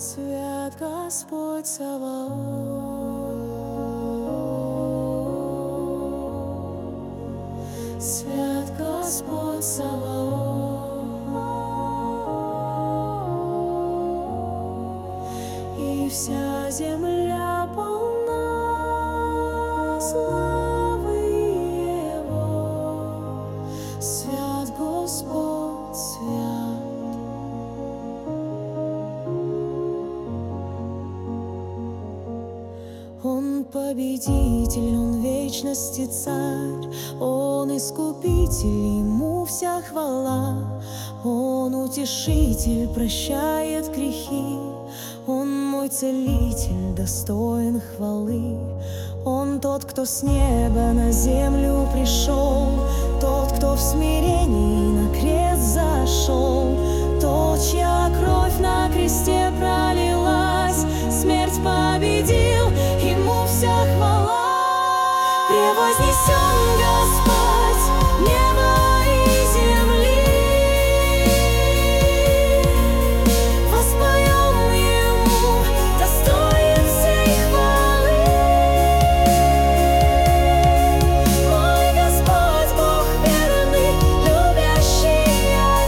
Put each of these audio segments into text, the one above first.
Свят Господь Саваоф, свят Господь Саваоф, и вся земля полна славы Его. Свят Господь, свят. Он победитель, Он вечности царь, Он искупитель, Ему вся хвала. Он утешитель, прощает грехи, Он мой целитель, достоин хвалы. Он тот, кто с неба на землю пришел, тот, кто в смирении на крест зашел, тот, чья кровь на кресте пролилась, смерть победил, Ему вся хвала. Превознесен Господь неба и земли, воспоем Ему, достоин всей хвалы. Мой Господь, Бог верный, любящий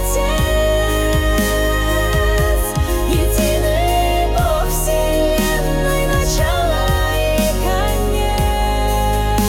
Отец, единый Бог вселенной, начало и конец.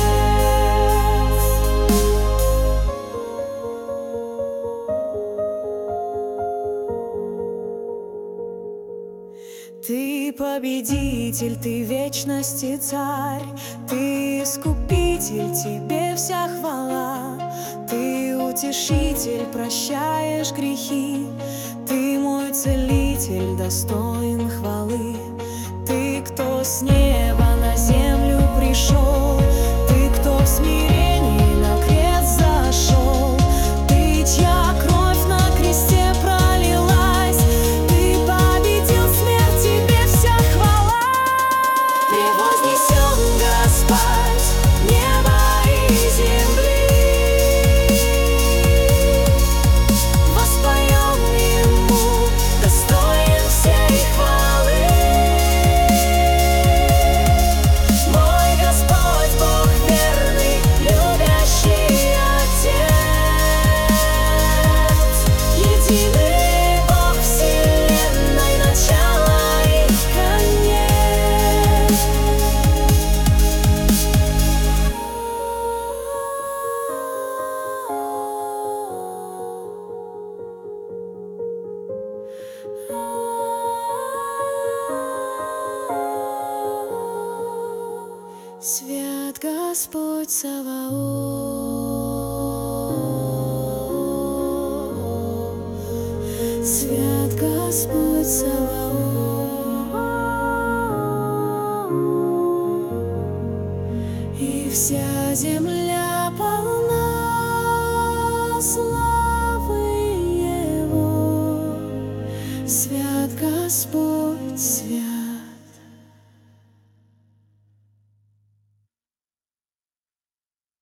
Ты победитель, Ты вечности царь, Ты искупитель, Тебе вся хвала. Ты утешитель, прощаешь грехи, Ты мой целитель, достоин хвалы. Ты, кто с неба на землю пришел, Ты, кто в смирении на крест зашел, Ты, чья кровь на кресте пролилась, Ты победил смерть, Тебе вся хвала. Превознесен Господь неба и земли, воспоем Ему, достоин всей хвалы. Мой Господь, Бог верный, любящий Отец, единый Бог вселенной, начало и конец. Свят Господь Саваоф, свят Господь Саваоф.